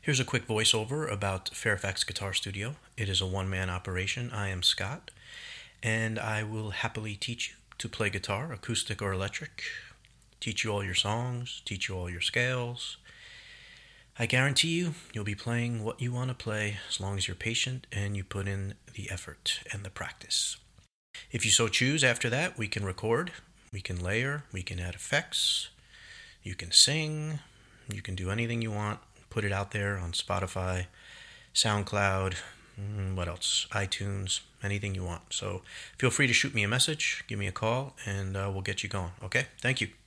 Here's a quick voiceover about Fairfax Guitar Studio. It is a one-man operation. I am Scott, and I will happily teach you to play guitar, acoustic or electric, teach you all your songs, teach you all your scales. I guarantee you'll be playing what you want to play as long as you're patient and you put in the effort and the practice. If you so choose, after that, we can record, we can layer, we can add effects, you can sing, you can do anything you want. Put it out there on Spotify, SoundCloud, what else? iTunes, anything you want. So feel free to shoot me a message, give me a call, and we'll get you going. Okay? Thank you.